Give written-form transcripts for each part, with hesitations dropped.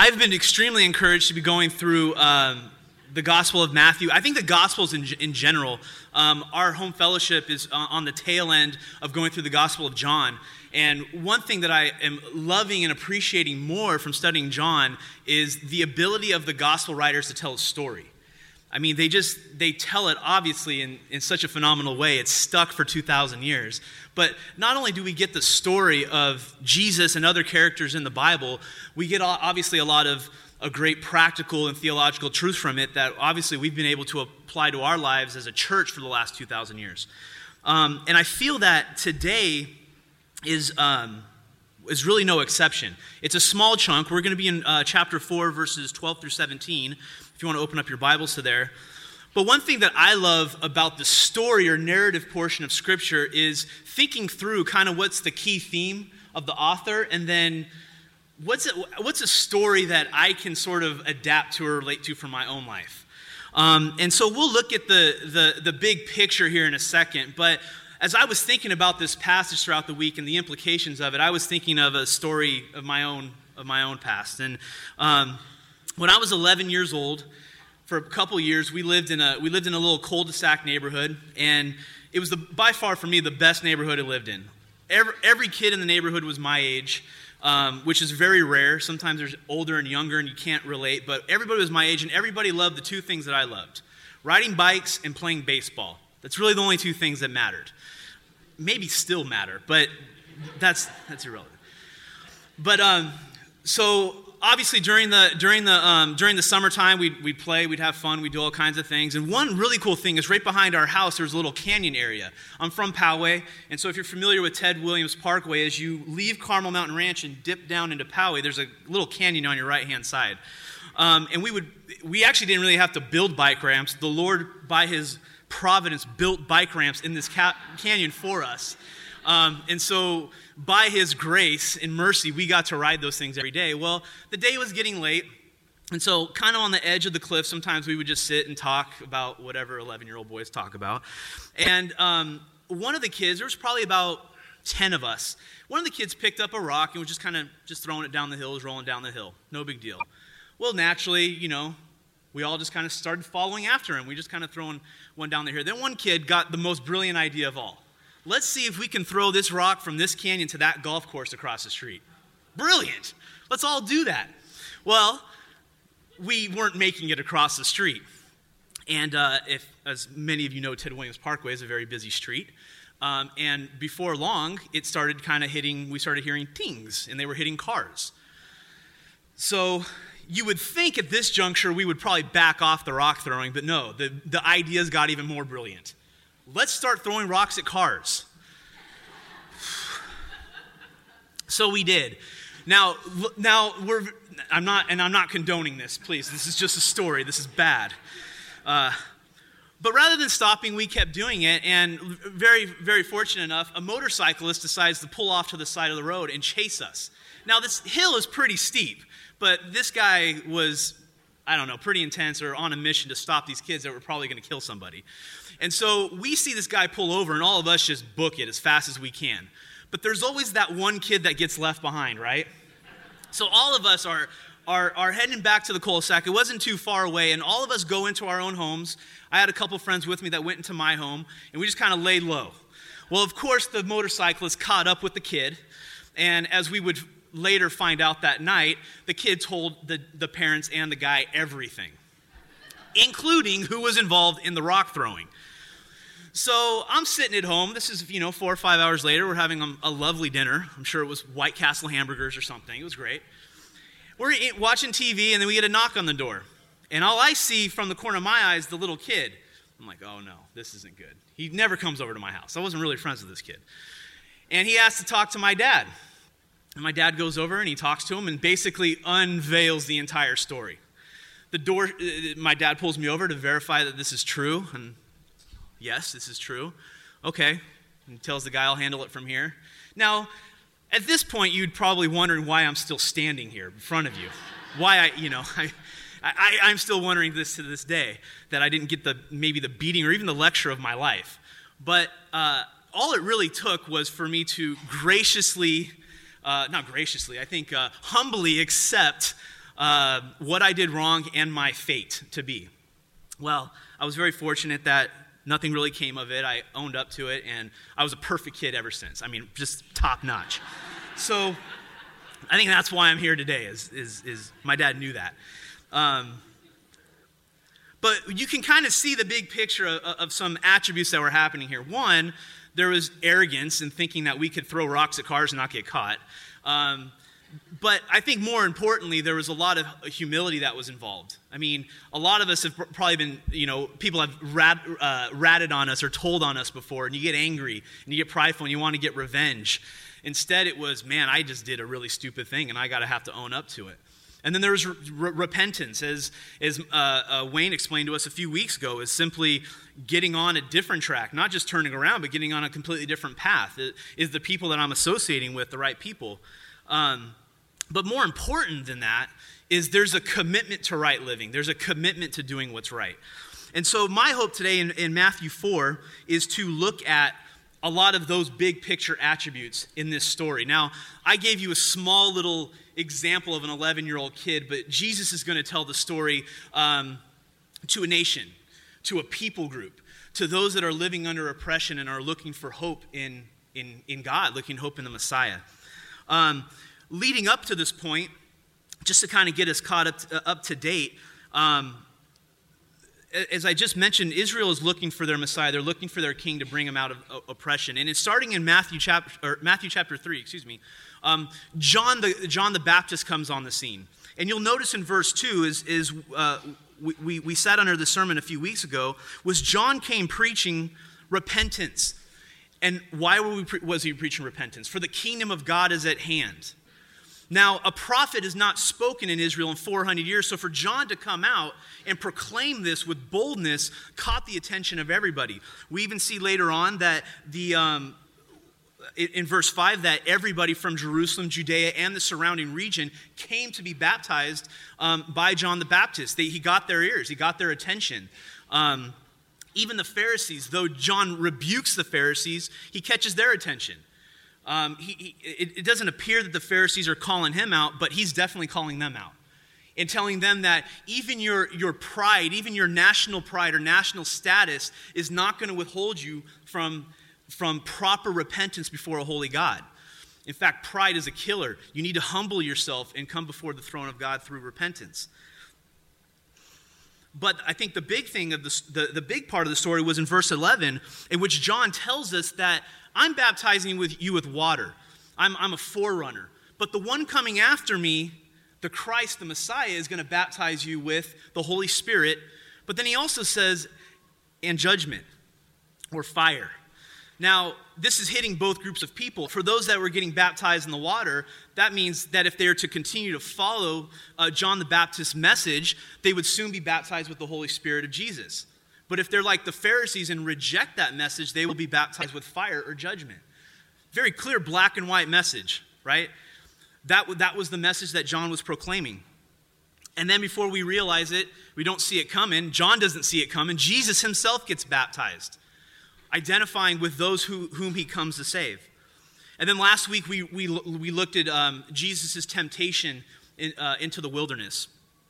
I've been extremely encouraged to be going through the Gospel of Matthew. I think the Gospels in general, our home fellowship is on the tail end of going through the Gospel of John. And one thing that I am loving and appreciating more from studying John is the ability of the Gospel writers to tell a story. I mean, they tell it obviously in such a phenomenal way. It's stuck for 2,000 years. But not only do we get the story of Jesus and other characters in the Bible, we get obviously a lot of a great practical and theological truth from it that obviously we've been able to apply to our lives as a church for the last 2,000 years. And I feel that today is really no exception. It's a small chunk. We're going to be in chapter 4, verses 12 through 17, if you want to open up your Bibles to there. But one thing that I love about the story or narrative portion of Scripture is thinking through kind of what's the key theme of the author, and then what's a story that I can sort of adapt to or relate to for my own life. And so we'll look at the big picture here in a second, but as I was thinking about this passage throughout the week and the implications of it, I was thinking of a story of my own past. And when I was 11 years old, for a couple years, we lived in a little cul-de-sac neighborhood, and it was by far for me the best neighborhood I lived in. Every kid in the neighborhood was my age, which is very rare. Sometimes there's older and younger, and you can't relate. But everybody was my age, and everybody loved the two things that I loved: riding bikes and playing baseball. That's really the only two things that mattered. Maybe still matter, but that's irrelevant. But so obviously during the summertime, we'd play, we'd have fun, we'd do all kinds of things. And one really cool thing is right behind our house, there's a little canyon area. I'm from Poway, and so if you're familiar with Ted Williams Parkway, as you leave Carmel Mountain Ranch and dip down into Poway, there's a little canyon on your right-hand side. And we actually didn't really have to build bike ramps. The Lord, by His providence, built bike ramps in this canyon for us. And so by His grace and mercy, we got to ride those things every day. Well, the day was getting late, and so kind of on the edge of the cliff, sometimes we would just sit and talk about whatever 11-year-old boys talk about. And one of the kids, there was probably about 10 of us, one of the kids picked up a rock and was just kind of throwing it down the hill, was rolling down the hill. No big deal. Well, naturally, we all just kind of started following after him. We just kind of throwing one down there. Then one kid got the most brilliant idea of all. Let's see if we can throw this rock from this canyon to that golf course across the street. Brilliant. Let's all do that. Well, we weren't making it across the street. And as many of you know, Ted Williams Parkway is a very busy street. And before long, it started kind of we started hearing tings, and they were hitting cars. So you would think at this juncture we would probably back off the rock throwing, but no, the ideas got even more brilliant. Let's start throwing rocks at cars. So we did. Now I'm not condoning this, please. This is just a story. This is bad. But rather than stopping, we kept doing it, and very, very fortunate enough, a motorcyclist decides to pull off to the side of the road and chase us. Now, this hill is pretty steep, but this guy was, pretty intense or on a mission to stop these kids that were probably going to kill somebody. And so we see this guy pull over, and all of us just book it as fast as we can. But there's always that one kid that gets left behind, right? So all of us are heading back to the cul-de-sac. It wasn't too far away, and all of us go into our own homes. I had a couple friends with me that went into my home, and we just kind of laid low. Well, of course, the motorcyclist caught up with the kid, and as we would later find out that night, the kid told the parents and the guy everything, including who was involved in the rock throwing. So I'm sitting at home. This is, 4 or 5 hours later. We're having a lovely dinner. I'm sure it was White Castle hamburgers or something. It was great. We're watching TV, and then we get a knock on the door. And all I see from the corner of my eye is the little kid. I'm like, oh no, this isn't good. He never comes over to my house. I wasn't really friends with this kid. And he asked to talk to my dad. And my dad goes over, and he talks to him and basically unveils the entire story. My dad pulls me over to verify that this is true, and yes, this is true. Okay, and tells the guy I'll handle it from here. Now, at this point, you'd probably wondering why I'm still standing here in front of you. Why I'm still wondering this to this day, that I didn't get maybe the beating or even the lecture of my life. But all it really took was for me to humbly accept what I did wrong and my fate to be. Well, I was very fortunate that nothing really came of it. I owned up to it, and I was a perfect kid ever since. I mean, just top notch. So I think that's why I'm here today, is my dad knew that. But you can kind of see the big picture of some attributes that were happening here. One, there was arrogance in thinking that we could throw rocks at cars and not get caught. But I think more importantly, there was a lot of humility that was involved. I mean, a lot of us have probably been, people have ratted on us or told on us before, and you get angry, and you get prideful, and you want to get revenge. Instead, it was, man, I just did a really stupid thing, and I got to have to own up to it. And then there was repentance, as Wayne explained to us a few weeks ago, is simply getting on a different track, not just turning around, but getting on a completely different path. Is the people that I'm associating with the right people? But more important than that is there's a commitment to right living. There's a commitment to doing what's right. And so my hope today in Matthew 4 is to look at a lot of those big picture attributes in this story. Now, I gave you a small little example of an 11-year-old kid, but Jesus is going to tell the story to a nation, to a people group, to those that are living under oppression and are looking for hope in God, looking hope in the Messiah. Leading up to this point, just to kind of get us caught up to date, as I just mentioned, Israel is looking for their Messiah. They're looking for their king to bring them out of oppression. And it's starting in Matthew chapter 3, John the Baptist comes on the scene. And you'll notice in verse 2, we sat under the sermon a few weeks ago, was John came preaching repentance. And why was he preaching repentance? For the kingdom of God is at hand. Now, a prophet is not spoken in Israel in 400 years, so for John to come out and proclaim this with boldness caught the attention of everybody. We even see later on that in verse 5 that everybody from Jerusalem, Judea, and the surrounding region came to be baptized by John the Baptist. He got their ears, he got their attention. Even the Pharisees, though John rebukes the Pharisees, he catches their attention. It doesn't appear that the Pharisees are calling him out, but he's definitely calling them out and telling them that even your pride, even your national pride or national status is not going to withhold you from proper repentance before a holy God. In fact, pride is a killer. You need to humble yourself and come before the throne of God through repentance. But I think the big thing of the big part of the story was in verse 11, in which John tells us that I'm baptizing you with water. I'm a forerunner. But the one coming after me, the Christ, the Messiah, is going to baptize you with the Holy Spirit. But then he also says, and judgment, or fire. Now, this is hitting both groups of people. For those that were getting baptized in the water, that means that if they are to continue to follow John the Baptist's message, they would soon be baptized with the Holy Spirit of Jesus. But if they're like the Pharisees and reject that message, they will be baptized with fire or judgment. Very clear black and white message, right? That was the message that John was proclaiming. And then before we realize it, we don't see it coming. John doesn't see it coming. Jesus himself gets baptized, identifying with those whom he comes to save. And then last week we looked at Jesus' temptation into the wilderness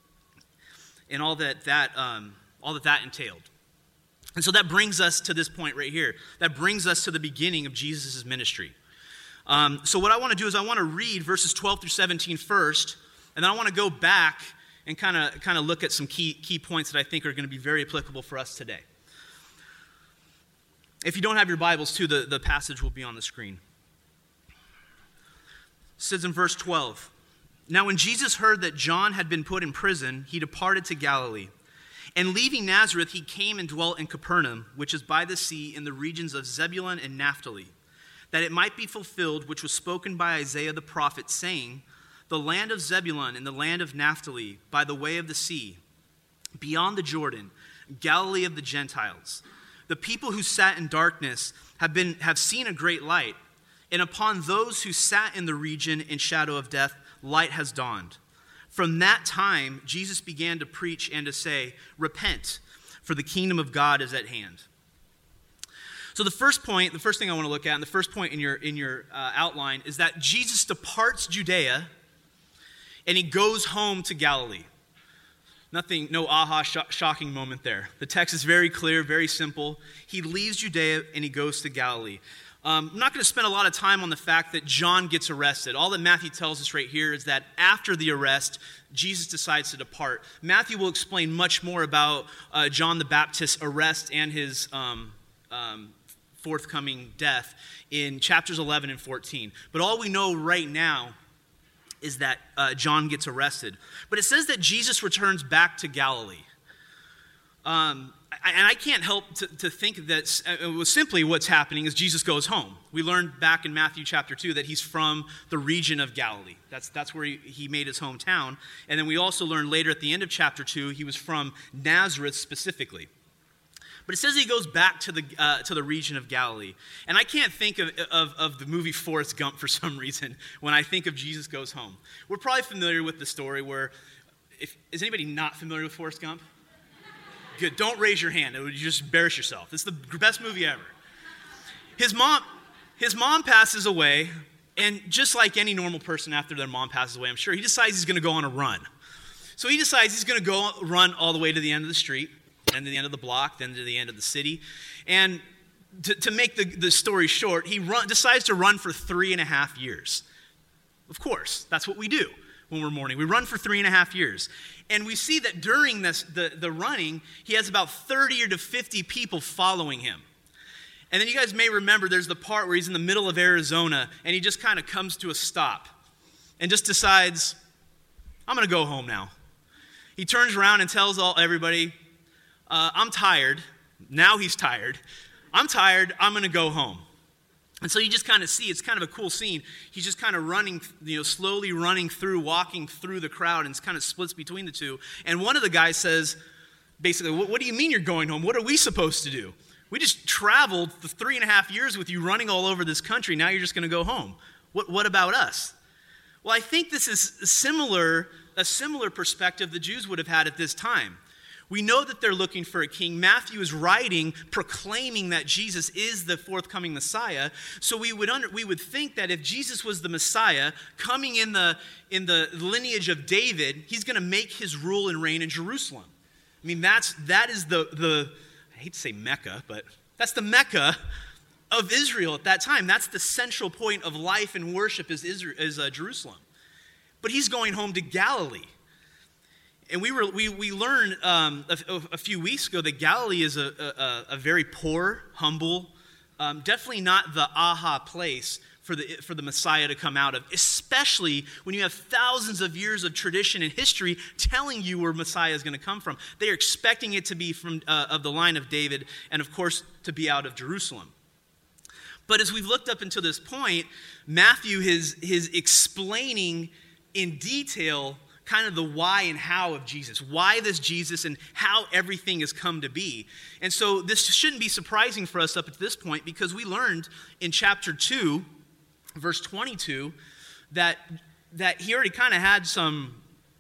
and all that entailed. And so that brings us to this point right here. That brings us to the beginning of Jesus' ministry. So what I want to do is I want to read verses 12 through 17 first, and then I want to go back and kind of look at some key points that I think are going to be very applicable for us today. If you don't have your Bibles too, the passage will be on the screen. It says in verse 12, "Now when Jesus heard that John had been put in prison, he departed to Galilee. And leaving Nazareth, he came and dwelt in Capernaum, which is by the sea in the regions of Zebulun and Naphtali, that it might be fulfilled which was spoken by Isaiah the prophet, saying, the land of Zebulun and the land of Naphtali, by the way of the sea, beyond the Jordan, Galilee of the Gentiles. The people who sat in darkness have seen a great light, and upon those who sat in the region in shadow of death, light has dawned. From that time, Jesus began to preach and to say, repent, for the kingdom of God is at hand." So the first thing I want to look at, and the first point in your outline, is that Jesus departs Judea and he goes home to Galilee. Nothing, no shocking moment there. The text is very clear, very simple. He leaves Judea and he goes to Galilee. I'm not going to spend a lot of time on the fact that John gets arrested. All that Matthew tells us right here is that after the arrest, Jesus decides to depart. Matthew will explain much more about John the Baptist's arrest and his forthcoming death in chapters 11 and 14. But all we know right now is that John gets arrested. But it says that Jesus returns back to Galilee. And I can't help to think that it was simply what's happening is Jesus goes home. We learned back in Matthew chapter 2 that he's from the region of Galilee. That's where he made his hometown. And then we also learned later at the end of chapter 2 he was from Nazareth specifically. But it says he goes back to the region of Galilee. And I can't think of the movie Forrest Gump for some reason when I think of Jesus goes home. We're probably familiar with the story where, is anybody not familiar with Forrest Gump? Good, don't raise your hand. It would just embarrass yourself. It's the best movie ever. His mom passes away, and just like any normal person after their mom passes away, I'm sure, he decides he's going to go on a run. So he decides he's going to go run all the way to the end of the street, then to the end of the block, then to the end of the city. And to make the story short, he decides to run for 3.5 years. Of course, that's what we do when we're mourning. We run for 3.5 years. And we see that during the running, he has about 30 to 50 people following him. And then you guys may remember there's the part where he's in the middle of Arizona, and he just kind of comes to a stop and just decides, I'm going to go home now. He turns around and tells everybody, I'm tired. Now he's tired. I'm tired. I'm going to go home. And so you just kind of see, it's kind of a cool scene. He's just kind of running, slowly running through, walking through the crowd, and it's kind of splits between the two. And one of the guys says, basically, what do you mean you're going home? What are we supposed to do? We just traveled the 3.5 years with you running all over this country. Now you're just going to go home. What about us? Well, I think this is a similar perspective the Jews would have had at this time. We know that they're looking for a king. Matthew is writing, proclaiming that Jesus is the forthcoming Messiah. So we would think that if Jesus was the Messiah, coming in the lineage of David, he's going to make his rule and reign in Jerusalem. I mean, that is the I hate to say Mecca, but that's the Mecca of Israel at that time. That's the central point of life and worship is Jerusalem. But he's going home to Galilee. And we learned a few weeks ago that Galilee is a very poor, humble, definitely not the aha place for the Messiah to come out of, especially when you have thousands of years of tradition and history telling you where Messiah is going to come from. They are expecting it to be from of the line of David, and of course to be out of Jerusalem. But as we've looked up until this point, Matthew is explaining in detail kind of the why and how of Jesus. Why this Jesus and how everything has come to be. And so this shouldn't be surprising for us up at this point because we learned in chapter 2, verse 22, that he already kind of had some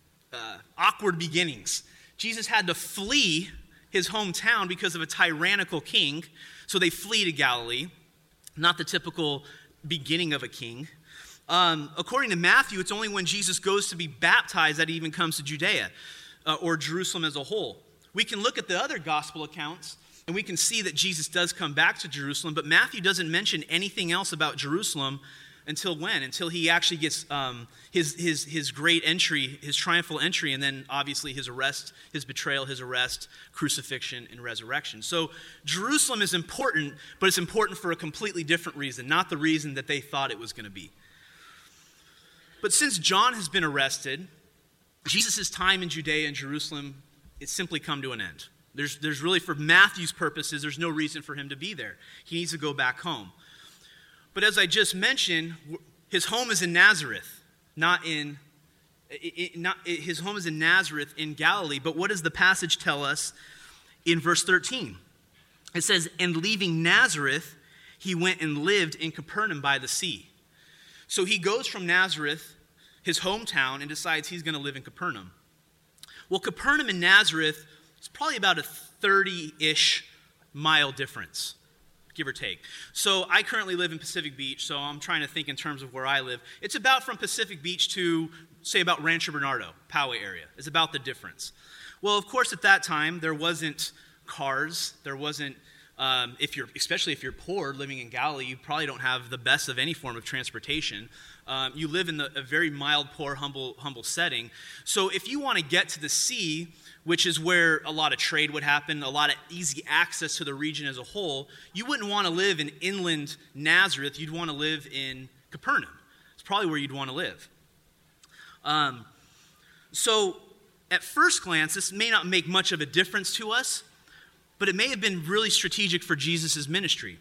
awkward beginnings. Jesus had to flee his hometown because of a tyrannical king. So they flee to Galilee. Not the typical beginning of a king. According to Matthew, it's only when Jesus goes to be baptized that he even comes to Judea or Jerusalem as a whole. We can look at the other gospel accounts and we can see that Jesus does come back to Jerusalem, but Matthew doesn't mention anything else about Jerusalem until when? Until he actually gets his great entry, his triumphal entry, and then obviously his arrest, his betrayal, his arrest, crucifixion, and resurrection. So Jerusalem is important, but it's important for a completely different reason, not the reason that they thought it was going to be. But since John has been arrested, Jesus' time in Judea and Jerusalem, it's simply come to an end. There's really, for Matthew's purposes, there's no reason for him to be there. He needs to go back home. But as I just mentioned, his home is in Nazareth, his home is in Nazareth in Galilee. But what does the passage tell us in verse 13? It says, "And leaving Nazareth, he went and lived in Capernaum by the sea." So he goes from Nazareth, his hometown, and decides he's going to live in Capernaum. Well, Capernaum and Nazareth is probably about a 30-ish mile difference, give or take. So I currently live in Pacific Beach, so I'm trying to think in terms of where I live. It's about from Pacific Beach to say about Rancho Bernardo, Poway area, is about the difference. Well, of course, at that time, there wasn't cars. There wasn't, especially if you're poor living in Galilee, you probably don't have the best of any form of transportation. You live in a very mild, poor, humble setting. So if you want to get to the sea, which is where a lot of trade would happen, a lot of easy access to the region as a whole, you wouldn't want to live in inland Nazareth. You'd want to live in Capernaum. It's probably where you'd want to live. So at first glance, this may not make much of a difference to us, but it may have been really strategic for Jesus' ministry.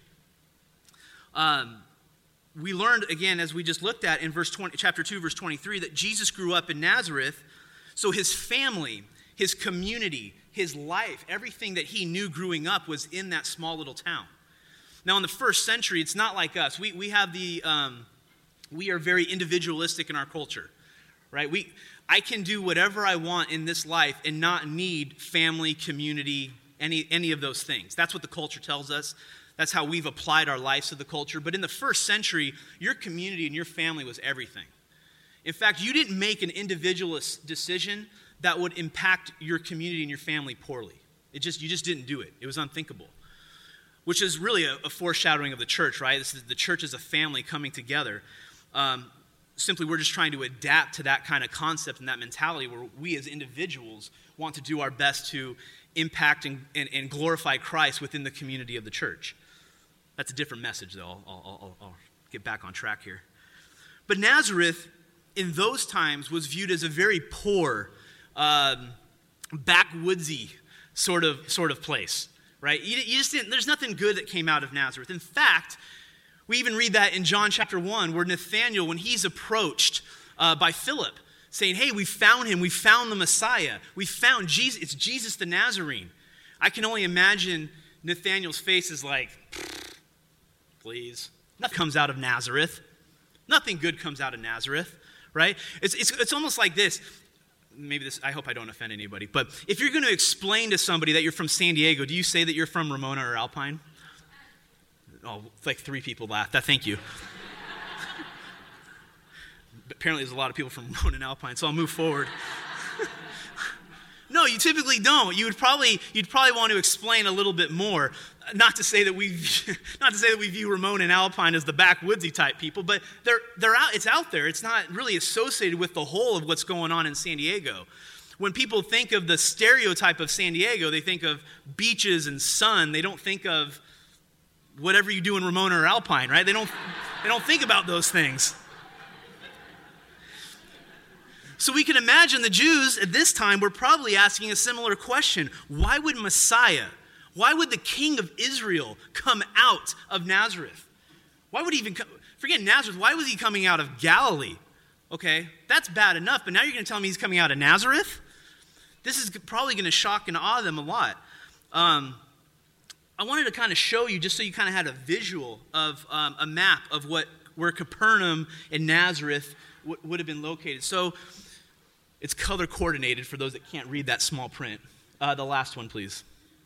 We learned, again, as we just looked at in chapter 2, verse 23, that Jesus grew up in Nazareth, so his family, his community, his life, everything that he knew growing up was in that small little town. Now, in the first century, it's not like us. We are very individualistic in our culture, right? I can do whatever I want in this life and not need family, community, any of those things. That's what the culture tells us. That's how we've applied our lives to the culture. But in the first century, your community and your family was everything. In fact, you didn't make an individualist decision that would impact your community and your family poorly. You just didn't do it. It was unthinkable. Which is really a foreshadowing of the church, right? The church is a family coming together. Simply, we're just trying to adapt to that kind of concept and that mentality where we as individuals want to do our best to impact and glorify Christ within the community of the church. That's a different message, though. I'll get back on track here. But Nazareth, in those times, was viewed as a very poor, backwoodsy sort of place, right? There's nothing good that came out of Nazareth. In fact, we even read that in John chapter 1, where Nathanael, when he's approached by Philip, saying, hey, we found him, we found the Messiah, we found Jesus, it's Jesus the Nazarene. I can only imagine Nathanael's face is like, please. Nothing comes out of Nazareth. Nothing good comes out of Nazareth, right? It's almost like this. I hope I don't offend anybody, but if you're going to explain to somebody that you're from San Diego, do you say that you're from Ramona or Alpine? Oh, like 3 people laughed. Thank you. Apparently there's a lot of people from Ramona and Alpine, so I'll move forward. No, you typically don't. You'd probably want to explain a little bit more. Not to say that we view Ramona and Alpine as the backwoodsy type people, but they're out. It's out there. It's not really associated with the whole of what's going on in San Diego. When people think of the stereotype of San Diego, they think of beaches and sun. They don't think of whatever you do in Ramona or Alpine, right? They don't think about those things. So we can imagine the Jews at this time were probably asking a similar question. Why would Messiah, why would the King of Israel come out of Nazareth? Why would he even come? Forget Nazareth, why was he coming out of Galilee? Okay, that's bad enough, but now you're going to tell me he's coming out of Nazareth? This is probably going to shock and awe them a lot. I wanted to kind of show you, just so you kind of had a visual of a map of where Capernaum and Nazareth would have been located. So it's color coordinated for those that can't read that small print. The last one, please.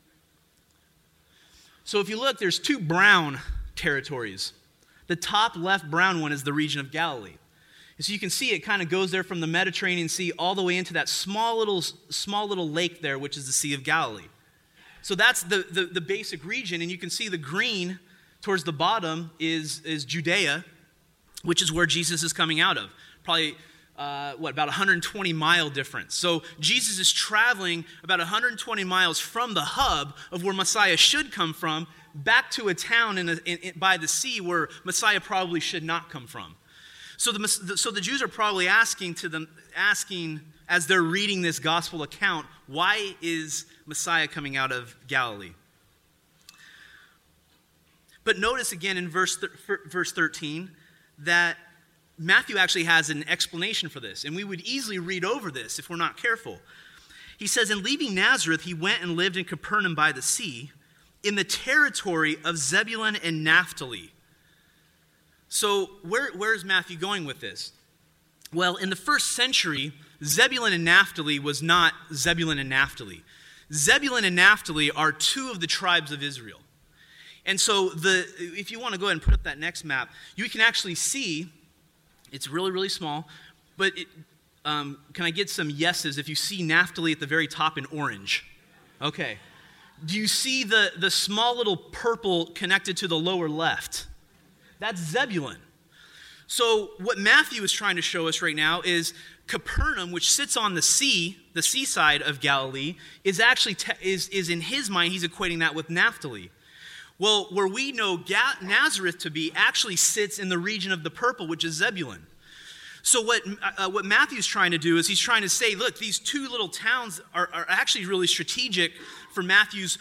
So if you look, there's 2 brown territories. The top left brown one is the region of Galilee. And so you can see it kind of goes there from the Mediterranean Sea all the way into that small little lake there, which is the Sea of Galilee. So that's the basic region, and you can see the green towards the bottom is Judea, which is where Jesus is coming out of. Probably, about 120-mile difference. So Jesus is traveling about 120 miles from the hub of where Messiah should come from back to a town by the sea where Messiah probably should not come from. So the Jews are probably asking as they're reading this gospel account, why is Messiah coming out of Galilee? But notice again in verse 13 that Matthew actually has an explanation for this, and we would easily read over this if we're not careful. He says, in leaving Nazareth, he went and lived in Capernaum by the sea, in the territory of Zebulun and Naphtali. So where is Matthew going with this? Well, in the first century, Zebulun and Naphtali was not Zebulun and Naphtali. Zebulun and Naphtali are 2 of the tribes of Israel. And so if you want to go ahead and put up that next map, you can actually see, it's really, really small, but Can I get some yeses if you see Naphtali at the very top in orange? Okay. Do you see the small little purple connected to the lower left? That's Zebulun. So what Matthew is trying to show us right now is Capernaum, which sits on the seaside of Galilee, is actually is in his mind, he's equating that with Naphtali. Well, where we know Nazareth to be actually sits in the region of the purple, which is Zebulun. So what Matthew's trying to do is he's trying to say, look, these two little towns are actually really strategic for Matthew's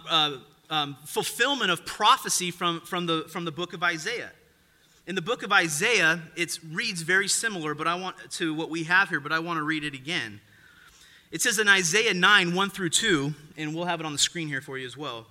fulfillment of prophecy from the book of Isaiah. In the book of Isaiah, it reads very similar to what we have here, but I want to read it again. It says in Isaiah 9, 1 through 2, and we'll have it on the screen here for you as well.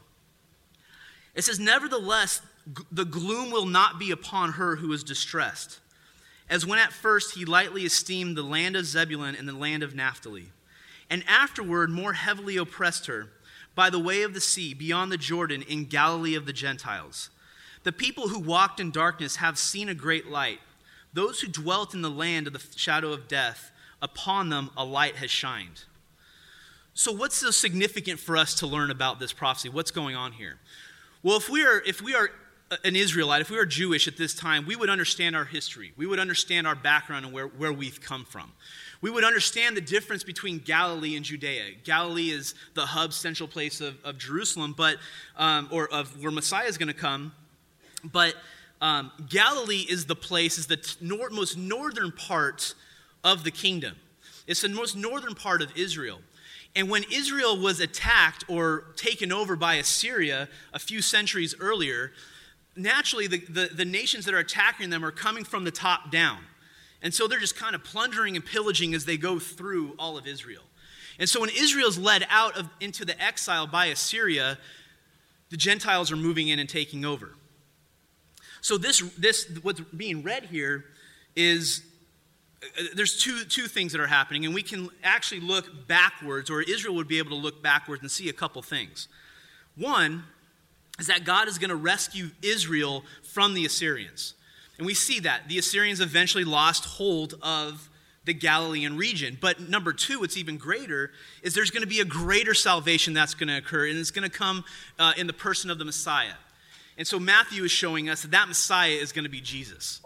It says, "Nevertheless, the gloom will not be upon her who is distressed, as when at first he lightly esteemed the land of Zebulun and the land of Naphtali, and afterward more heavily oppressed her by the way of the sea beyond the Jordan in Galilee of the Gentiles. The people who walked in darkness have seen a great light. Those who dwelt in the land of the shadow of death, upon them a light has shined." So what's so significant for us to learn about this prophecy? What's going on here? Well, if we are an Israelite, if we are Jewish at this time, we would understand our history. We would understand our background and where we've come from. We would understand the difference between Galilee and Judea. Galilee is the hub, central place of Jerusalem, or of where Messiah is going to come. But Galilee is the most northern part of the kingdom. It's the most northern part of Israel. And when Israel was attacked or taken over by Assyria a few centuries earlier, naturally the nations that are attacking them are coming from the top down. And so they're just kind of plundering and pillaging as they go through all of Israel. And so when Israel's led out into the exile by Assyria, the Gentiles are moving in and taking over. So this what's being read here is there's two things that are happening, and we can actually look backwards, or Israel would be able to look backwards and see a couple things. One is that God is going to rescue Israel from the Assyrians. And we see that. The Assyrians eventually lost hold of the Galilean region. But number two, what's even greater, is there's going to be a greater salvation that's going to occur, and it's going to come in the person of the Messiah. And so Matthew is showing us that Messiah is going to be Jesus.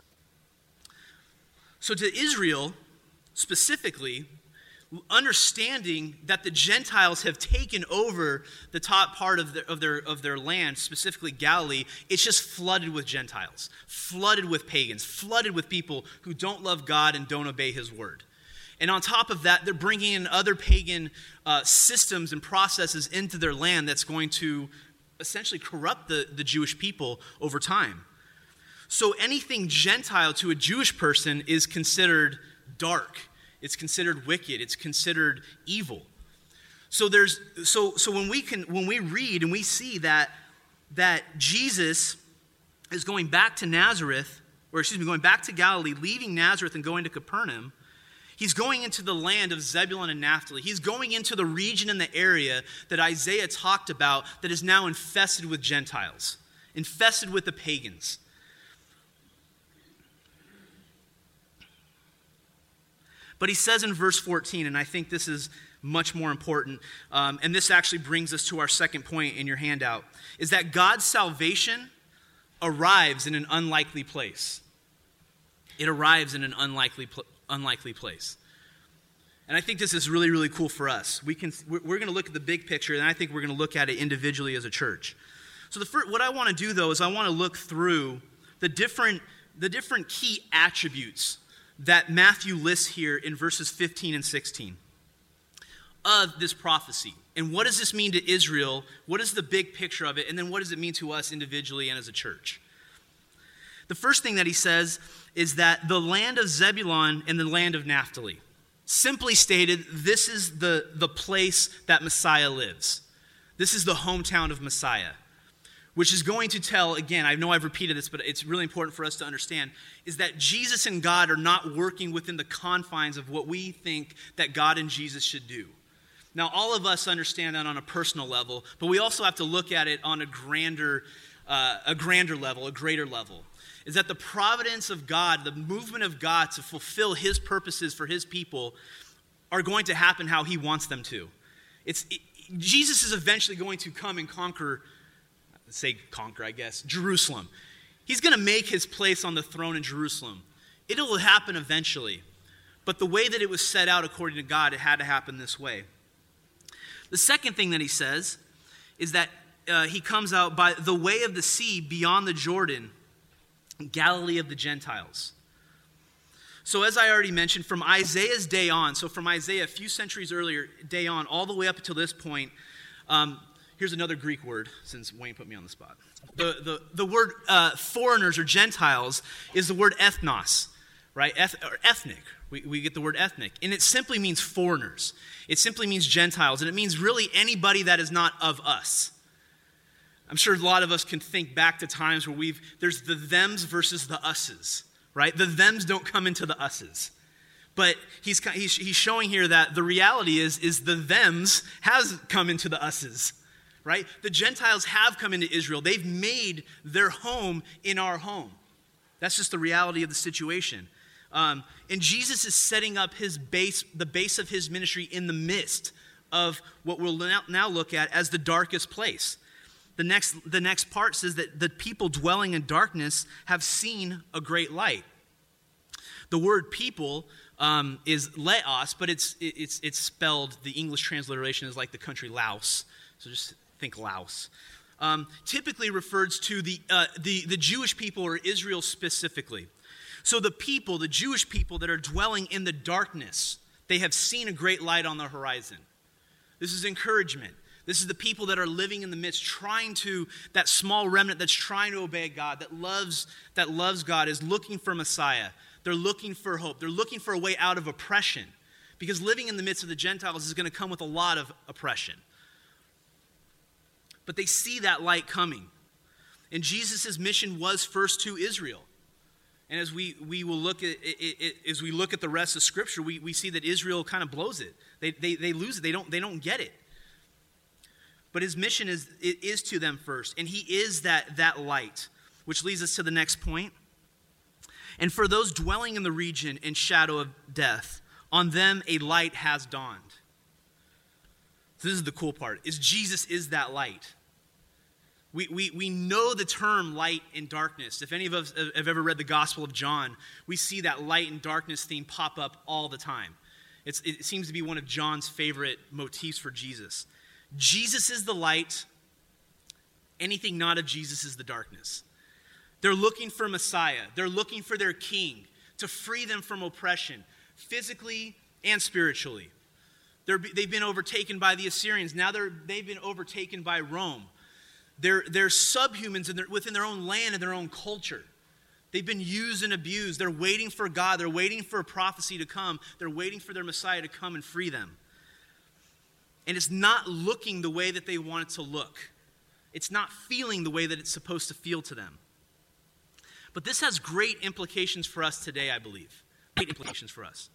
So to Israel, specifically, understanding that the Gentiles have taken over the top part of their land, specifically Galilee, it's just flooded with Gentiles, flooded with pagans, flooded with people who don't love God and don't obey his word. And on top of that, they're bringing in other pagan systems and processes into their land that's going to essentially corrupt the Jewish people over time. So anything Gentile to a Jewish person is considered dark. It's considered wicked. It's considered evil. So when we read and we see that Jesus is going back to going back to Galilee, leaving Nazareth and going to Capernaum, he's going into the land of Zebulun and Naphtali. He's going into the region and the area that Isaiah talked about that is now infested with Gentiles, infested with the pagans. But he says in verse 14, and I think this is much more important, and this actually brings us to our second point in your handout, is that God's salvation arrives in an unlikely place. It arrives in an unlikely place. And I think this is really, really cool for us. We're going to look at the big picture, and I think we're going to look at it individually as a church. So what I want to do, though, is I want to look through the different key attributes that Matthew lists here in verses 15 and 16 of this prophecy. And what does this mean to Israel? What is the big picture of it? And then what does it mean to us individually and as a church? The first thing that he says is that the land of Zebulun and the land of Naphtali. Simply stated, this is the place that Messiah lives. This is the hometown of Messiah. Which is going to tell, again, I know I've repeated this, but it's really important for us to understand, is that Jesus and God are not working within the confines of what we think that God and Jesus should do. Now, all of us understand that on a personal level, but we also have to look at it on a grander a grander level, a greater level, is that the providence of God, the movement of God to fulfill his purposes for his people are going to happen how he wants them to. Jesus is eventually going to come and conquer, Jerusalem. He's going to make his place on the throne in Jerusalem. It'll happen eventually. But the way that it was set out according to God, it had to happen this way. The second thing that he says is that he comes out by the way of the sea beyond the Jordan, Galilee of the Gentiles. So as I already mentioned, from Isaiah's day on, so from Isaiah a few centuries earlier, day on, all the way up until this point, here's another Greek word, since Wayne put me on the spot. The word foreigners or Gentiles is the word ethnos, right? Or ethnic. We get the word ethnic. And it simply means foreigners. It simply means Gentiles. And it means really anybody that is not of us. I'm sure a lot of us can think back to times where there's the thems versus the us's, right? The thems don't come into the us's. But he's showing here that the reality is the thems has come into the us's, right? The Gentiles have come into Israel. They've made their home in our home. That's just the reality of the situation. And Jesus is setting up the base of his ministry in the midst of what we'll now look at as the darkest place. The next part says that the people dwelling in darkness have seen a great light. The word people is Laos, but it's spelled, the English transliteration is like the country Laos. So just think Laos. Typically refers to the Jewish people or Israel specifically. So the Jewish people that are dwelling in the darkness, they have seen a great light on the horizon. This is encouragement. This is the people that are living in the midst, that small remnant that's trying to obey God, that loves God, is looking for Messiah. They're looking for hope. They're looking for a way out of oppression. Because living in the midst of the Gentiles is going to come with a lot of oppression. But they see that light coming. And Jesus' mission was first to Israel. And as we will look at it, as we look at the rest of Scripture, we see that Israel kind of blows it. They lose it. They don't get it. But his mission is to them first. And he is that light, which leads us to the next point. And for those dwelling in the region in shadow of death, on them a light has dawned. So this is the cool part, is Jesus is that light. We know the term light and darkness. If any of us have ever read the Gospel of John, we see that light and darkness theme pop up all the time. It seems to be one of John's favorite motifs for Jesus. Jesus is the light. Anything not of Jesus is the darkness. They're looking for Messiah. They're looking for their king to free them from oppression, physically and spiritually. They've been overtaken by the Assyrians. Now they've been overtaken by Rome. They're subhumans within their own land and their own culture. They've been used and abused. They're waiting for God. They're waiting for a prophecy to come. They're waiting for their Messiah to come and free them. And it's not looking the way that they want it to look. It's not feeling the way that it's supposed to feel to them. But this has great implications for us today, I believe. Great implications for us.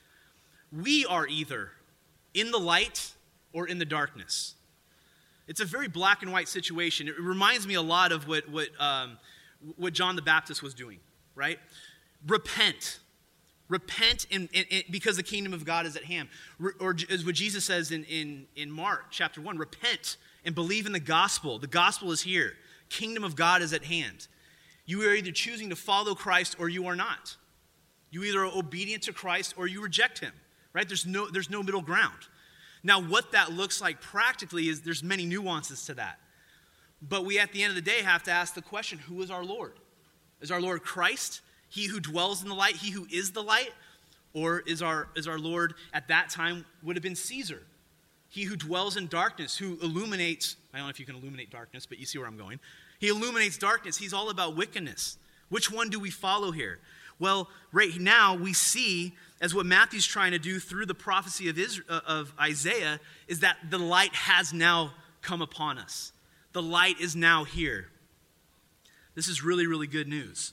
We are either in the light or in the darkness. It's a very black and white situation. It reminds me a lot of what John the Baptist was doing, right? Repent. Repent because the kingdom of God is at hand. Or as what Jesus says in Mark chapter 1, repent and believe in the gospel. The gospel is here. Kingdom of God is at hand. You are either choosing to follow Christ or you are not. You either are obedient to Christ or you reject him, right? There's no middle ground. Now, what that looks like practically is there's many nuances to that. But we, at the end of the day, have to ask the question, who is our Lord? Is our Lord Christ, he who dwells in the light, he who is the light? Or is our Lord at that time would have been Caesar, he who dwells in darkness, who illuminates, I don't know if you can illuminate darkness, but you see where I'm going. He illuminates darkness. He's all about wickedness. Which one do we follow here? Well, right now we see, as what Matthew's trying to do through the prophecy of Isaiah, is that the light has now come upon us. The light is now here. This is really, really good news.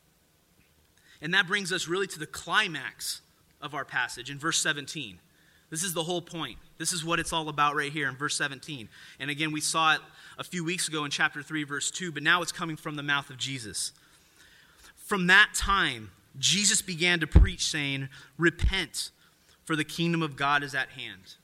And that brings us really to the climax of our passage in verse 17. This is the whole point. This is what it's all about right here in verse 17. And again, we saw it a few weeks ago in chapter 3, verse 2, but now it's coming from the mouth of Jesus. From that time, Jesus began to preach, saying, "Repent, for the kingdom of God is at hand."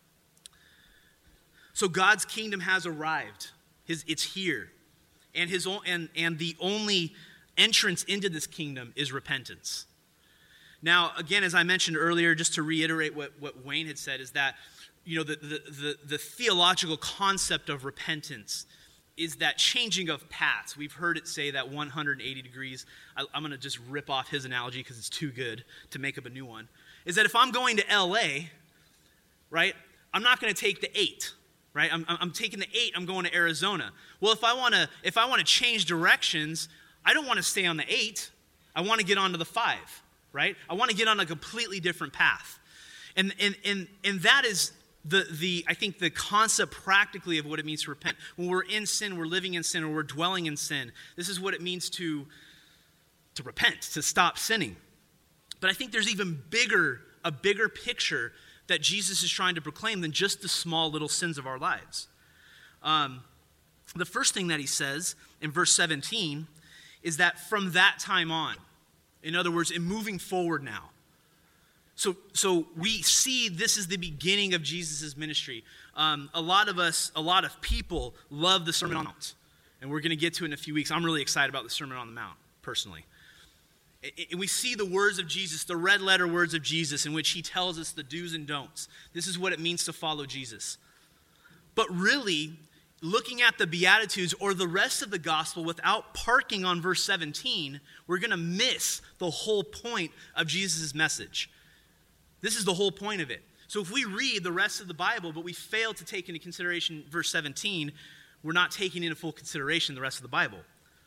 So God's kingdom has arrived. It's here. And the only entrance into this kingdom is repentance. Now, again, as I mentioned earlier, just to reiterate what Wayne had said, is that the theological concept of repentance is that changing of paths. We've heard it say that 180 degrees. I'm going to just rip off his analogy because it's too good to make up a new one. Is that if I'm going to L.A., right, I'm not going to take the 8, right? I'm taking the 8, I'm going to Arizona. Well, if I want to change directions, I don't want to stay on the 8. I want to get onto the 5, right? I want to get on a completely different path. And that is I think the concept practically of what it means to repent. When we're in sin, we're living in sin, or we're dwelling in sin. This is what it means to repent, to stop sinning. But I think there's even a bigger picture that Jesus is trying to proclaim than just the small little sins of our lives. The first thing that he says in verse 17 is that from that time on, in other words, in moving forward now. So we see this is the beginning of Jesus' ministry. A lot of people love the Sermon on the Mount. And we're going to get to it in a few weeks. I'm really excited about the Sermon on the Mount, personally. And we see the words of Jesus, the red letter words of Jesus, in which he tells us the do's and don'ts. This is what it means to follow Jesus. But really, looking at the Beatitudes or the rest of the gospel without parking on verse 17, we're going to miss the whole point of Jesus' message. This is the whole point of it. So if we read the rest of the Bible, but we fail to take into consideration verse 17, we're not taking into full consideration the rest of the Bible.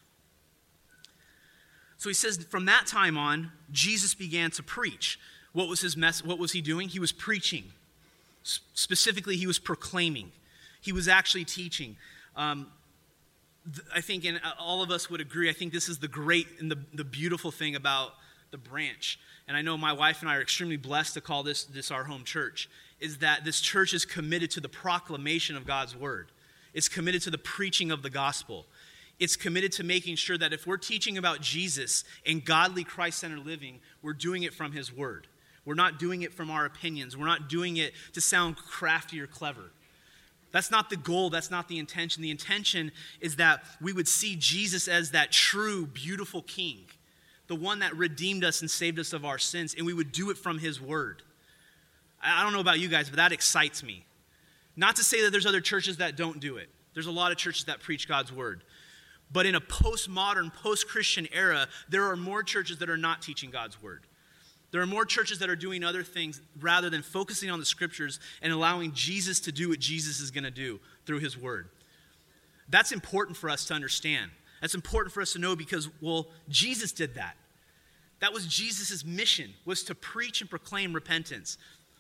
So he says, from that time on, Jesus began to preach. What was his message? What was he doing? He was preaching. Specifically, he was proclaiming. He was actually teaching. I think, and all of us would agree, I think this is the great and the beautiful thing about the branch. And I know my wife and I are extremely blessed to call this our home church, is that this church is committed to the proclamation of God's word. It's committed to the preaching of the gospel. It's committed to making sure that if we're teaching about Jesus and godly Christ-centered living, we're doing it from his word. We're not doing it from our opinions. We're not doing it to sound crafty or clever. That's not the goal. That's not the intention. The intention is that we would see Jesus as that true, beautiful king, the one that redeemed us and saved us of our sins, and we would do it from his word. I don't know about you guys, but that excites me. Not to say that there's other churches that don't do it. There's a lot of churches that preach God's word. But in a postmodern, post-Christian era, there are more churches that are not teaching God's word. There are more churches that are doing other things rather than focusing on the scriptures and allowing Jesus to do what Jesus is going to do through his word. That's important for us to understand. That's important for us to know because, well, Jesus did that. That was Jesus' mission, was to preach and proclaim repentance.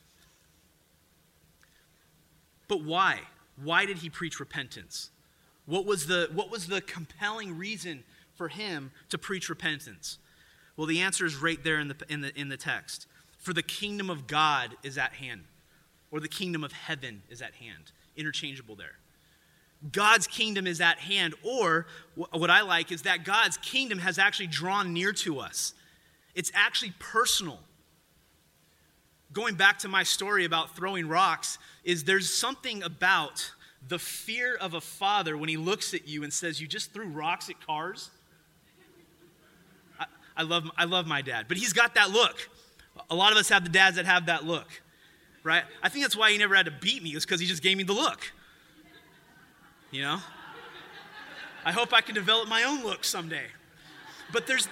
But why? Why did he preach repentance? What was the compelling reason for him to preach repentance? Well, the answer is right there in the text. For the kingdom of God is at hand, or the kingdom of heaven is at hand. Interchangeable there. God's kingdom is at hand, or what I like is that God's kingdom has actually drawn near to us. It's actually personal. Going back to my story about throwing rocks, is there's something about the fear of a father when he looks at you and says, "You just threw rocks at cars?" I love my dad, but he's got that look. A lot of us have the dads that have that look, right? I think that's why he never had to beat me, is because he just gave me the look. You know? I hope I can develop my own look someday. But there's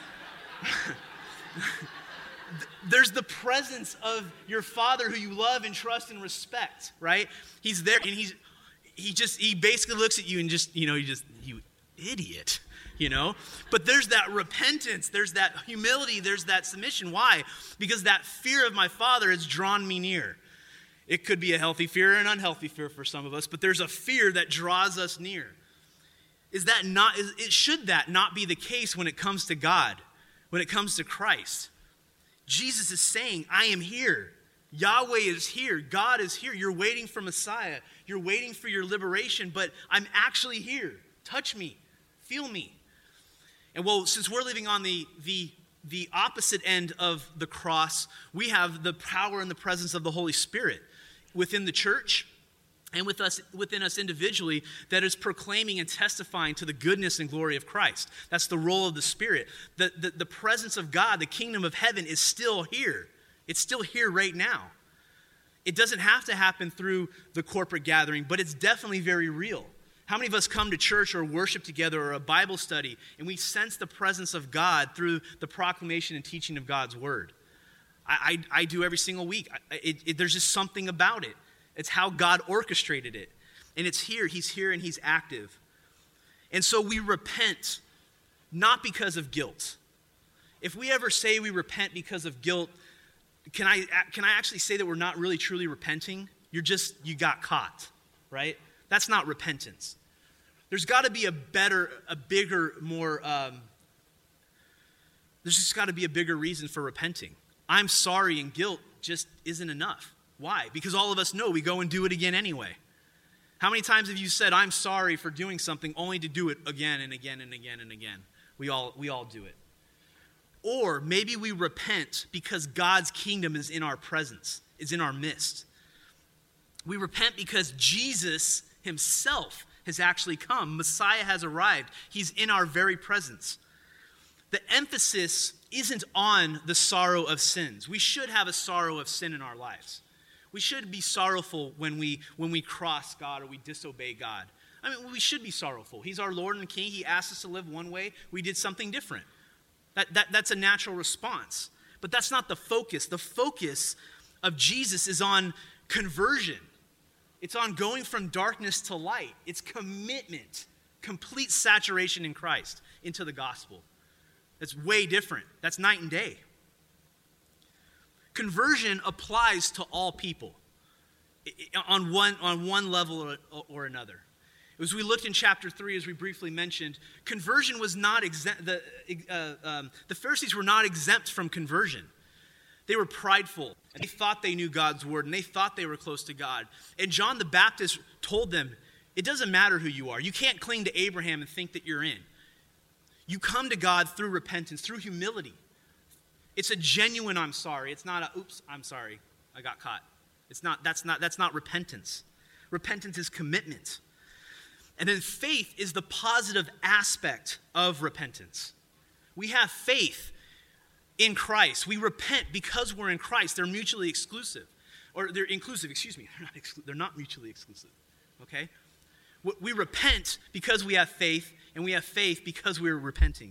the presence of your father who you love and trust and respect, right? He's there, and he basically looks at you and just, you idiot, But there's that repentance, there's that humility, there's that submission. Why? Because that fear of my father has drawn me near. It could be a healthy fear or an unhealthy fear for some of us, but there's a fear that draws us near. Should that not be the case when it comes to God, when it comes to Christ? Jesus is saying, "I am here. Yahweh is here. God is here. You're waiting for Messiah. You're waiting for your liberation, but I'm actually here. Touch me. Feel me. And well, since we're living on the opposite end of the cross, we have the power and the presence of the Holy Spirit within the church and within us individually that is proclaiming and testifying to the goodness and glory of Christ. That's the role of the Spirit. The presence of God, the kingdom of heaven, is still here. It's still here right now. It doesn't have to happen through the corporate gathering, but it's definitely very real. How many of us come to church or worship together or a Bible study and we sense the presence of God through the proclamation and teaching of God's word? I do every single week. There's just something about it. It's how God orchestrated it. And it's here. He's here and he's active. And so we repent not because of guilt. If we ever say we repent because of guilt, can I actually say that we're not really truly repenting? You got caught, right? That's not repentance. There's got to be there's just got to be a bigger reason for repenting. I'm sorry and guilt just isn't enough. Why? Because all of us know we go and do it again anyway. How many times have you said, I'm sorry for doing something, only to do it again and again and again and again? We all do it. Or maybe we repent because God's kingdom is in our presence, is in our midst. We repent because Jesus himself has actually come. Messiah has arrived. He's in our very presence. The emphasis isn't on the sorrow of sins. We should have a sorrow of sin in our lives. We should be sorrowful when we cross God or we disobey God. I mean, we should be sorrowful. He's our Lord and King. He asked us to live one way. We did something different. That's a natural response. But that's not the focus. The focus of Jesus is on conversion. It's on going from darkness to light. It's commitment, complete saturation in Christ into the gospel. That's way different. That's night and day. Conversion applies to all people on one level or another. As we looked in chapter 3, as we briefly mentioned, conversion was not exempt. The Pharisees were not exempt from conversion. They were prideful, and they thought they knew God's word, and they thought they were close to God. And John the Baptist told them, it doesn't matter who you are. You can't cling to Abraham and think that you're in. You come to God through repentance, through humility. It's a genuine I'm sorry. It's not a, oops, I'm sorry, I got caught. That's not repentance. Repentance is commitment. And then faith is the positive aspect of repentance. We have faith in Christ. We repent because we're in Christ. They're mutually exclusive. Or they're inclusive, excuse me. They're not mutually exclusive. Okay? We repent because we have faith, and we have faith because we're repenting.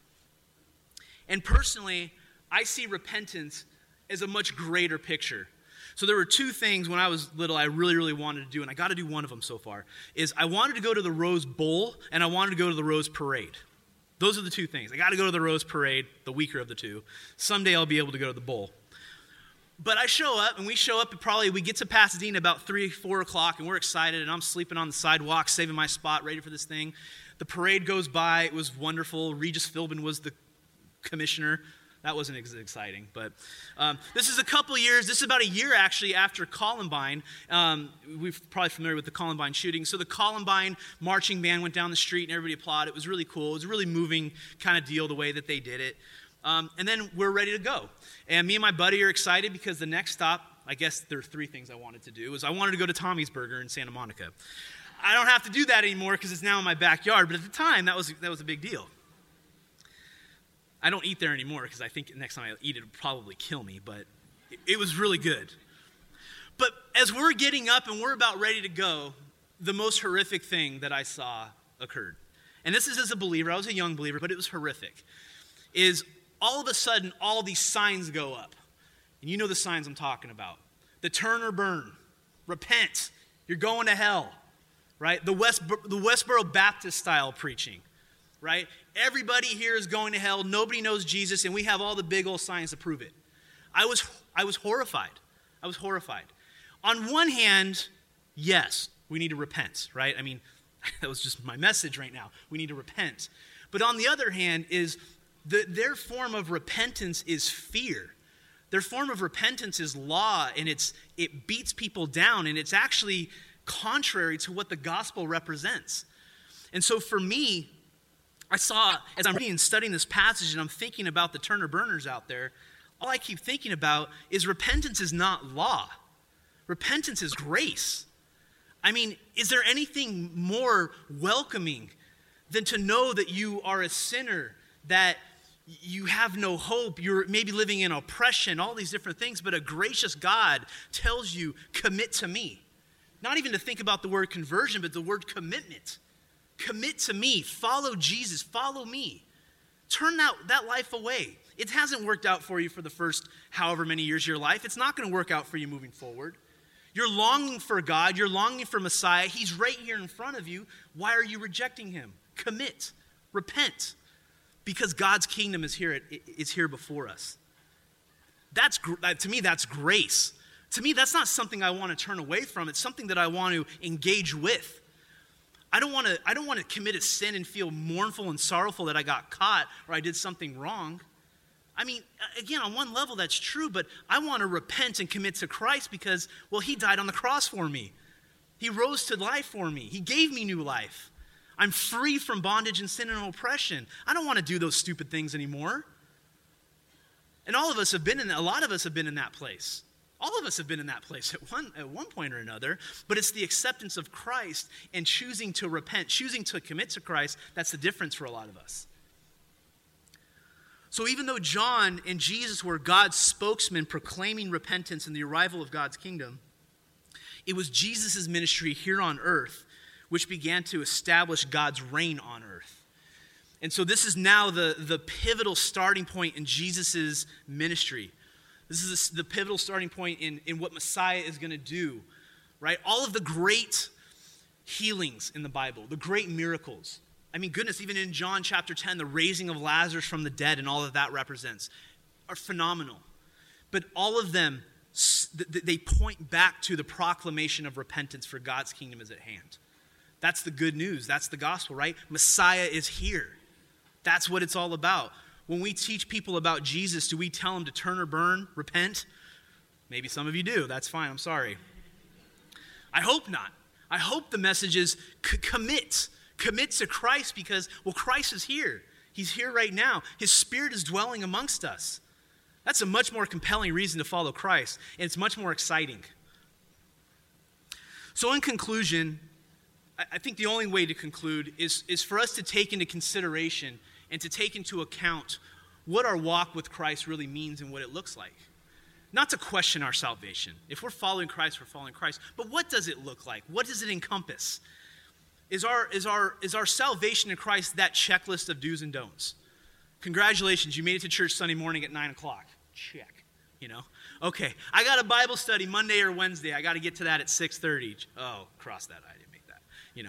And personally, I see repentance as a much greater picture. So there were two things when I was little I really, really wanted to do, and I got to do one of them so far, is I wanted to go to the Rose Bowl, and I wanted to go to the Rose Parade. Those are the two things. I got to go to the Rose Parade, the weaker of the two. Someday I'll be able to go to the bowl. But I show up, and we get to Pasadena about 3, 4 o'clock, and we're excited, and I'm sleeping on the sidewalk, saving my spot, ready for this thing. The parade goes by. It was wonderful. Regis Philbin was the commissioner. That wasn't as exciting, but this is a couple years. This is about a year, actually, after Columbine. We're probably familiar with the Columbine shooting. So the Columbine marching band went down the street, and everybody applauded. It was really cool. It was a really moving kind of deal, the way that they did it. And then we're ready to go. And me and my buddy are excited because the next stop, I guess there are 3 things I wanted to do, is I wanted to go to Tommy's Burger in Santa Monica. I don't have to do that anymore because it's now in my backyard, but at the time, that was a big deal. I don't eat there anymore because I think next time I eat it will probably kill me, but it was really good. But as we're getting up and we're about ready to go, the most horrific thing that I saw occurred. And this is as a believer. I was a young believer, but it was horrific. Is all of a sudden, all these signs go up. And you know the signs I'm talking about. The turn or burn. Repent. You're going to hell. Right? The Westboro Baptist style preaching. Right? Everybody here is going to hell. Nobody knows Jesus, and we have all the big old signs to prove it. I was horrified. I was horrified. On one hand, yes, we need to repent, right? I mean, that was just my message right now. We need to repent. But on the other hand is their form of repentance is fear. Their form of repentance is law, and it beats people down, and it's actually contrary to what the gospel represents. And so for me, I saw, as I'm reading and studying this passage and I'm thinking about the Turner Burners out there, all I keep thinking about is repentance is not law. Repentance is grace. I mean, is there anything more welcoming than to know that you are a sinner, that you have no hope, you're maybe living in oppression, all these different things, but a gracious God tells you, commit to me. Not even to think about the word conversion, but the word commitment. Commit to me, follow Jesus, follow me. Turn that life away. It hasn't worked out for you for the first however many years of your life. It's not going to work out for you moving forward. You're longing for God. You're longing for Messiah. He's right here in front of you. Why are you rejecting him? Commit. Repent. Because God's kingdom is here before us. To me, that's grace. To me, that's not something I want to turn away from. It's something that I want to engage with. I don't want to commit a sin and feel mournful and sorrowful that I got caught or I did something wrong. I mean, again, on one level that's true, but I want to repent and commit to Christ because, well, he died on the cross for me. He rose to life for me. He gave me new life. I'm free from bondage and sin and oppression. I don't want to do those stupid things anymore. And a lot of us have been in that place. All of us have been in that place at one point or another, but it's the acceptance of Christ and choosing to repent, choosing to commit to Christ, that's the difference for a lot of us. So even though John and Jesus were God's spokesman proclaiming repentance and the arrival of God's kingdom, it was Jesus' ministry here on earth which began to establish God's reign on earth. And so this is now the pivotal starting point in Jesus' ministry. This is the pivotal starting point in what Messiah is going to do, right? All of the great healings in the Bible, the great miracles. I mean, goodness, even in John chapter 10, the raising of Lazarus from the dead and all that represents are phenomenal. But all of them, they point back to the proclamation of repentance for God's kingdom is at hand. That's the good news. That's the gospel, right? Messiah is here. That's what it's all about. When we teach people about Jesus, do we tell them to turn or burn, repent? Maybe some of you do. That's fine. I'm sorry. I hope not. I hope the message is commit. Commit to Christ because, well, Christ is here. He's here right now. His Spirit is dwelling amongst us. That's a much more compelling reason to follow Christ, and it's much more exciting. So in conclusion, I think the only way to conclude is for us to take into consideration and to take into account what our walk with Christ really means and what it looks like. Not to question our salvation. If we're following Christ, we're following Christ. But what does it look like? What does it encompass? Is our salvation in Christ that checklist of do's and don'ts? Congratulations, you made it to church Sunday morning at 9 o'clock. Check, Okay, I got a Bible study Monday or Wednesday. I got to get to that at 6:30. Oh, cross that. I didn't make that.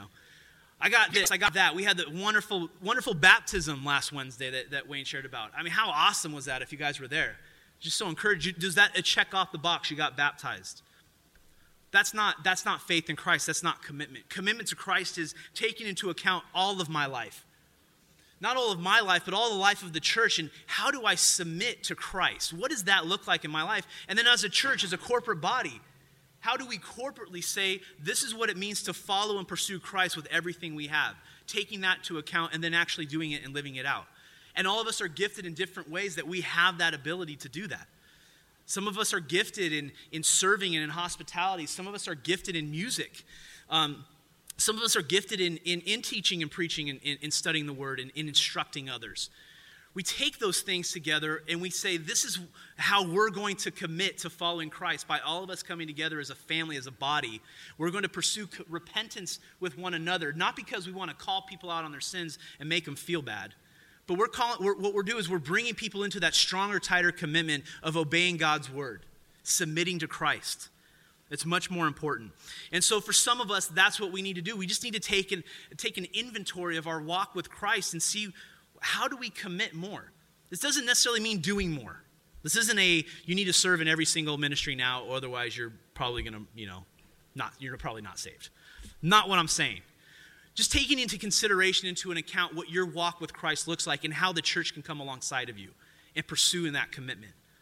I got this, I got that. We had the wonderful, wonderful baptism last Wednesday that Wayne shared about. I mean, how awesome was that if you guys were there? Just so encouraged. Does that check off the box? You got baptized. That's not faith in Christ. That's not commitment. Commitment to Christ is taking into account all of my life. Not all of my life, but all the life of the church. And how do I submit to Christ? What does that look like in my life? And then as a church, as a corporate body, how do we corporately say, this is what it means to follow and pursue Christ with everything we have? Taking that to account and then actually doing it and living it out. And all of us are gifted in different ways that we have that ability to do that. Some of us are gifted in serving and in hospitality. Some of us are gifted in music. Some of us are gifted in teaching and preaching and in studying the word and in instructing others. We take those things together and we say, this is how we're going to commit to following Christ. By all of us coming together as a family, as a body, we're going to pursue repentance with one another, not because we want to call people out on their sins and make them feel bad, but what we're doing is we're bringing people into that stronger, tighter commitment of obeying God's word, submitting to Christ. It's much more important. And so for some of us, that's what we need to do. We just need to take an inventory of our walk with Christ and see, how do we commit more? This doesn't necessarily mean doing more. This isn't you need to serve in every single ministry now, or otherwise you're probably going to, you're probably not saved. Not what I'm saying. Just taking into consideration, into an account, what your walk with Christ looks like and how the church can come alongside of you and pursue in that commitment.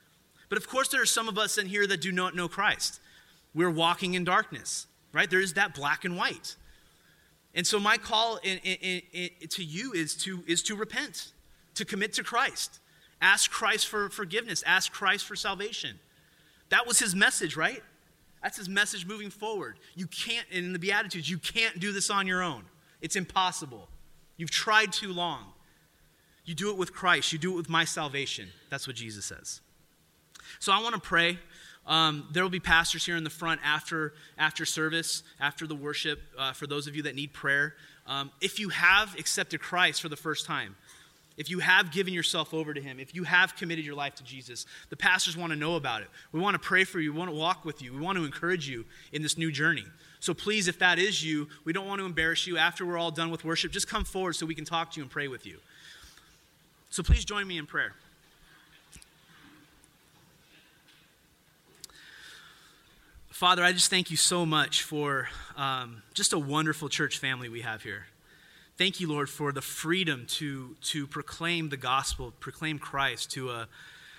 But of course, there are some of us in here that do not know Christ. We're walking in darkness, right? There is that black and white. And so my call to you is to repent, to commit to Christ. Ask Christ for forgiveness. Ask Christ for salvation. That was his message, right? That's his message moving forward. You can't, in the Beatitudes, you can't do this on your own. It's impossible. You've tried too long. You do it with Christ. You do it with my salvation. That's what Jesus says. So I want to pray. There will be pastors here in the front after service, after the worship, for those of you that need prayer. If you have accepted Christ for the first time, if you have given yourself over to him, if you have committed your life to Jesus, the pastors want to know about it. We want to pray for you. We want to walk with you. We want to encourage you in this new journey. So please, if that is you, we don't want to embarrass you. After we're all done with worship, just come forward so we can talk to you and pray with you. So please join me in prayer. Father, I just thank you so much for just a wonderful church family we have here. Thank you, Lord, for the freedom to proclaim the gospel, proclaim Christ to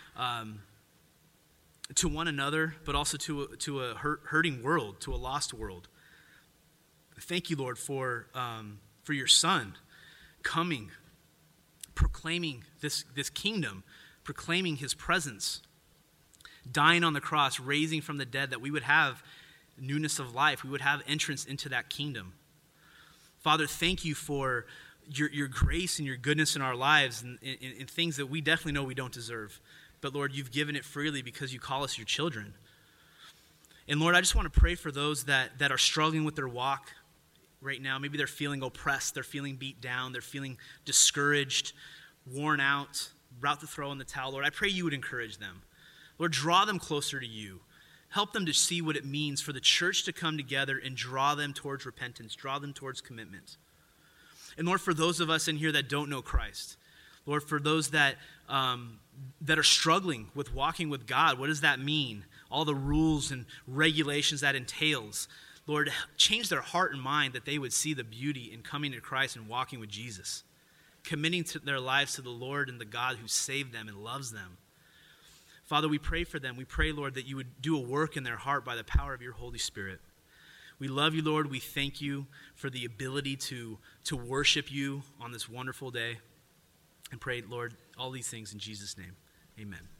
one another, but also to a hurting world, to a lost world. Thank you, Lord, for your Son coming, proclaiming this kingdom, proclaiming his presence, dying on the cross, raising from the dead, that we would have newness of life, we would have entrance into that kingdom. Father, thank you for your grace and your goodness in our lives and things that we definitely know we don't deserve. But Lord, you've given it freely because you call us your children. And Lord, I just want to pray for those that are struggling with their walk right now. Maybe they're feeling oppressed, they're feeling beat down, they're feeling discouraged, worn out, about to throw in the towel. Lord, I pray you would encourage them. Lord, draw them closer to you. Help them to see what it means for the church to come together and draw them towards repentance, draw them towards commitment. And Lord, for those of us in here that don't know Christ, Lord, for those that are struggling with walking with God, what does that mean? All the rules and regulations that entails. Lord, change their heart and mind that they would see the beauty in coming to Christ and walking with Jesus, committing to their lives to the Lord and the God who saved them and loves them. Father, we pray for them. We pray, Lord, that you would do a work in their heart by the power of your Holy Spirit. We love you, Lord. We thank you for the ability to worship you on this wonderful day. And pray, Lord, all these things in Jesus' name. Amen.